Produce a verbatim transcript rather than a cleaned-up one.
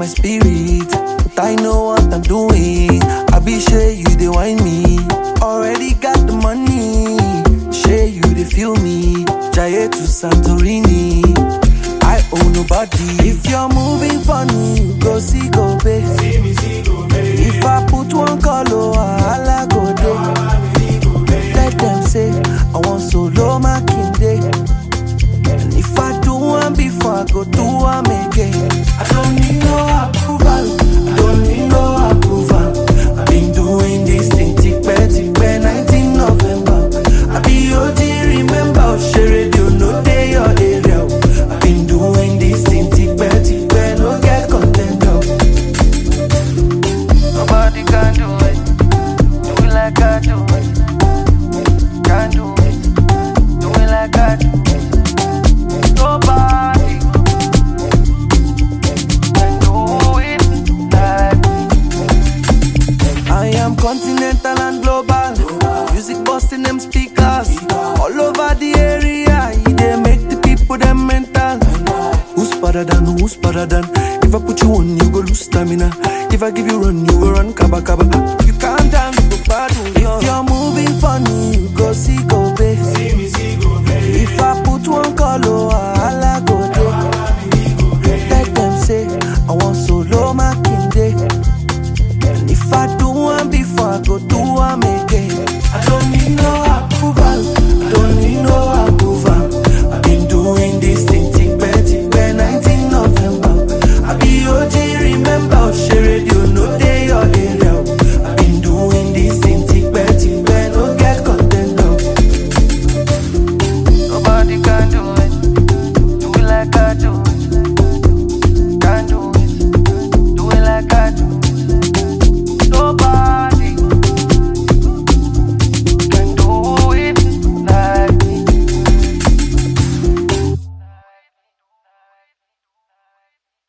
my spirit, but I know what I'm doing. I be sure you they whine me. Already got the money, share you they feel me. Jaye to Santorini, I owe nobody. If you're moving funny, go see go pay. If I put one color, I'll go day. Let them say I want solo my king day. And if I do one before I go do one again, I don't need no approval. I don't need no approval. I've been doing this thing tick back, tick back, nineteenth November. I be O G, remember, share radio, no day your area. I've been doing this thing tick back, tick back, no get content. Nobody can do it, do it like I do it. Can do it, do it like I do it. Nobody can do it like me. I am continental and global. Music busting them speakers all over the area. They make the people them mental. Who's better than, who's better than? If I put you on, you go lose stamina. If I give you run, you go run kaba kaba. You can't dance, you go bad. If you're moving funny, you go see go